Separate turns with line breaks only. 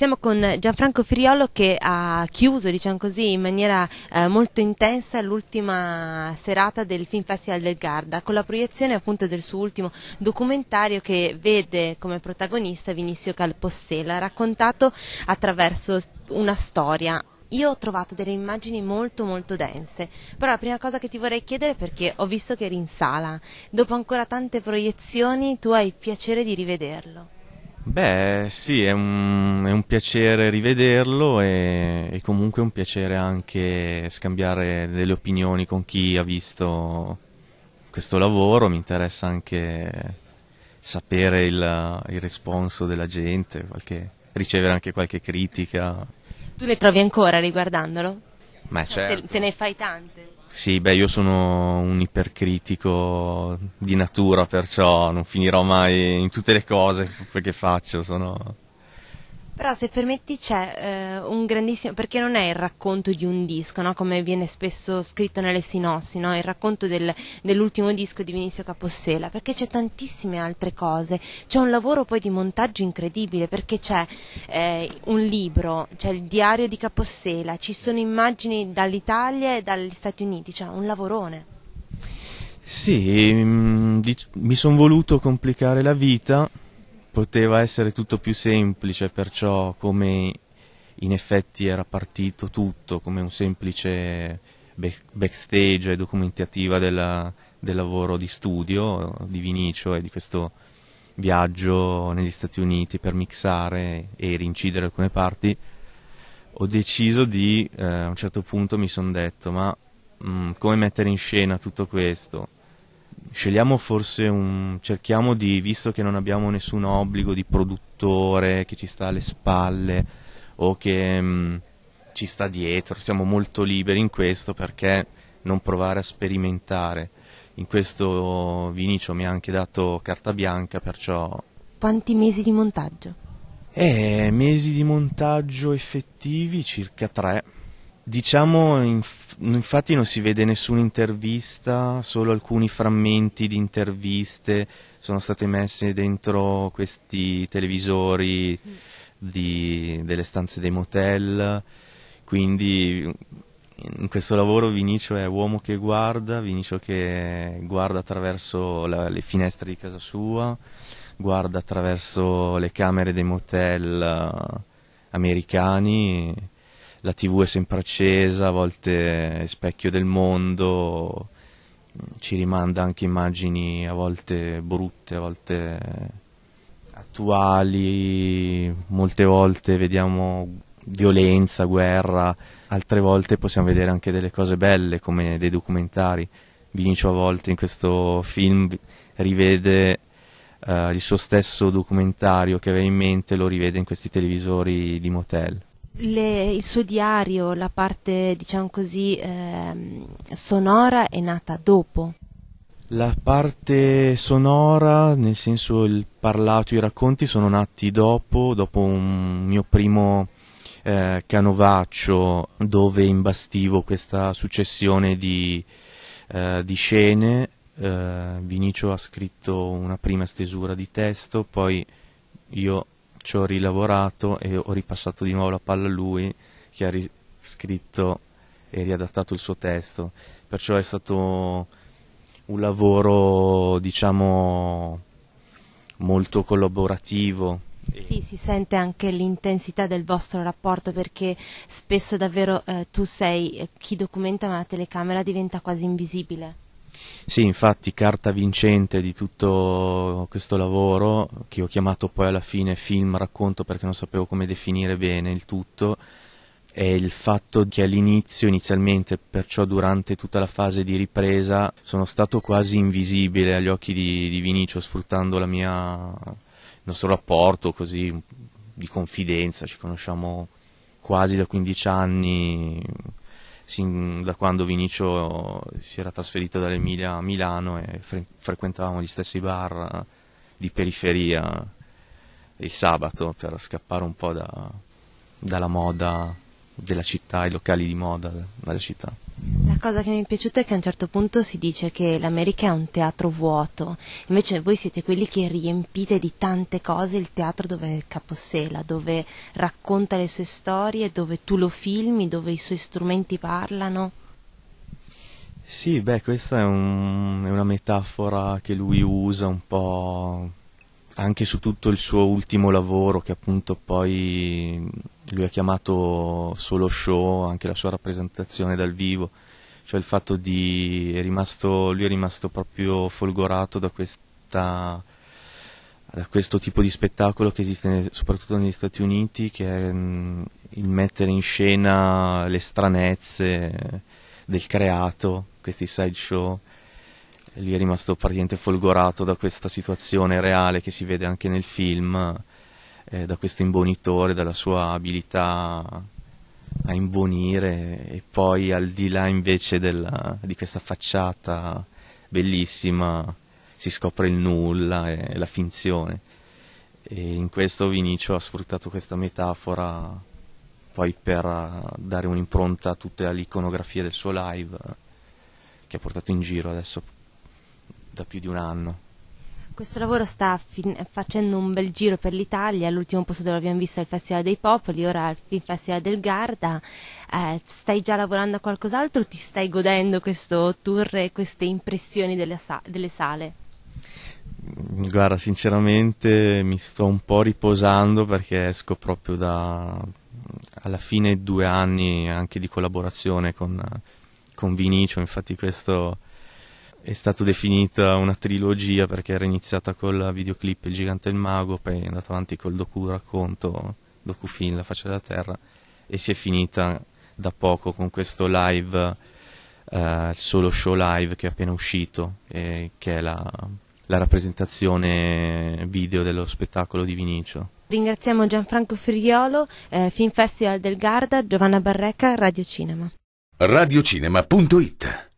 Siamo con Gianfranco Firiolo che ha chiuso, diciamo così, in maniera molto intensa l'ultima serata del Film Festival del Garda, con la proiezione appunto del suo ultimo documentario che vede come protagonista Vinicio Capossela, raccontato attraverso una storia. Io ho trovato delle immagini molto molto dense, però la prima cosa che ti vorrei chiedere, perché ho visto che eri in sala, dopo ancora tante proiezioni tu hai il piacere di rivederlo.
Beh, sì, è un piacere rivederlo e comunque un piacere anche scambiare delle opinioni con chi ha visto questo lavoro. Mi interessa anche sapere il responso della gente, ricevere anche qualche critica.
Tu ne trovi ancora riguardandolo?
Ma certo.
Te ne fai tante?
Sì, beh, io sono un ipercritico di natura, perciò non finirò mai in tutte le cose che faccio,
Però se permetti c'è un grandissimo, perché non è il racconto di un disco, no? Come viene spesso scritto nelle sinossi, no? Il racconto dell'ultimo disco di Vinicio Capossela, perché c'è tantissime altre cose, c'è un lavoro poi di montaggio incredibile, perché c'è un libro, c'è il diario di Capossela, ci sono immagini dall'Italia e dagli Stati Uniti, c'è un lavorone.
Sì, mi sono voluto complicare la vita. Poteva essere tutto più semplice, perciò come in effetti era partito tutto come un semplice backstage e documentativa del lavoro di studio di Vinicio e di questo viaggio negli Stati Uniti per mixare e rincidere alcune parti, ho deciso a un certo punto mi sono detto, ma come mettere in scena tutto questo? Cerchiamo visto che non abbiamo nessun obbligo di produttore che ci sta alle spalle o che ci sta dietro, siamo molto liberi in questo, perché non provare a sperimentare. In questo Vinicio mi ha anche dato carta bianca, perciò...
Quanti mesi di montaggio?
Mesi di montaggio effettivi, circa 3. Diciamo, infatti non si vede nessuna intervista, solo alcuni frammenti di interviste sono state messe dentro questi televisori delle stanze dei motel, quindi in questo lavoro Vinicio è uomo che guarda, Vinicio che guarda attraverso le finestre di casa sua, guarda attraverso le camere dei motel americani. La TV è sempre accesa, a volte è specchio del mondo, ci rimanda anche immagini a volte brutte, a volte attuali, molte volte vediamo violenza, guerra, altre volte possiamo vedere anche delle cose belle come dei documentari. Vinicio a volte in questo film rivede il suo stesso documentario che aveva in mente, lo rivede in questi televisori di motel.
Il suo diario, la parte diciamo così sonora è nata dopo?
La parte sonora, nel senso il parlato, i racconti sono nati dopo un mio primo canovaccio dove imbastivo questa successione di scene. Vinicio ha scritto una prima stesura di testo, poi io ci ho rilavorato e ho ripassato di nuovo la palla a lui, che ha riscritto e riadattato il suo testo, perciò è stato un lavoro, diciamo, molto collaborativo.
Sì, si sente anche l'intensità del vostro rapporto, perché spesso davvero tu sei chi documenta, ma la telecamera diventa quasi invisibile.
Sì, infatti carta vincente di tutto questo lavoro, che ho chiamato poi alla fine film racconto perché non sapevo come definire bene il tutto, è il fatto che inizialmente, perciò durante tutta la fase di ripresa, sono stato quasi invisibile agli occhi di Vinicio, sfruttando il nostro rapporto così di confidenza. Ci conosciamo quasi da 15 anni, da quando Vinicio si era trasferito dall'Emilia a Milano, e frequentavamo gli stessi bar di periferia il sabato per scappare un po' dalla moda della città, i locali di moda della città.
La cosa che mi è piaciuta è che a un certo punto si dice che l'America è un teatro vuoto, invece voi siete quelli che riempite di tante cose il teatro dove è Capossela, dove racconta le sue storie, dove tu lo filmi, dove i suoi strumenti parlano.
Sì, beh, questa è una metafora che lui usa un po' anche su tutto il suo ultimo lavoro, che appunto poi lui ha chiamato Solo Show, anche la sua rappresentazione dal vivo, cioè il fatto lui è rimasto proprio folgorato da questo tipo di spettacolo che esiste soprattutto negli Stati Uniti, che è il mettere in scena le stranezze del creato, questi sideshow. Lui è rimasto praticamente folgorato da questa situazione reale che si vede anche nel film, da questo imbonitore, dalla sua abilità a imbonire, e poi al di là invece di questa facciata bellissima si scopre il nulla e la finzione. E in questo Vinicio ha sfruttato questa metafora poi per dare un'impronta a tutta l'iconografia del suo live, che ha portato in giro adesso da più di un anno.
Questo lavoro sta facendo un bel giro per l'Italia, l'ultimo posto dove l'abbiamo visto è il Festival dei Popoli, ora il Film Festival del Garda. Stai già lavorando a qualcos'altro o ti stai godendo questo tour e queste impressioni delle sale?
Guarda, sinceramente mi sto un po' riposando perché esco proprio alla fine 2 anni anche di collaborazione con Vinicio, infatti questo è stato definita una trilogia perché era iniziata col videoclip Il Gigante e il Mago, poi è andata avanti col docufilm La Faccia della Terra, e si è finita da poco con questo live, il Solo Show live che è appena uscito, che è la rappresentazione video dello spettacolo di Vinicio.
Ringraziamo Gianfranco Firiolo, Film Festival del Garda, Giovanna Barreca, Radio Cinema.
Radiocinema.it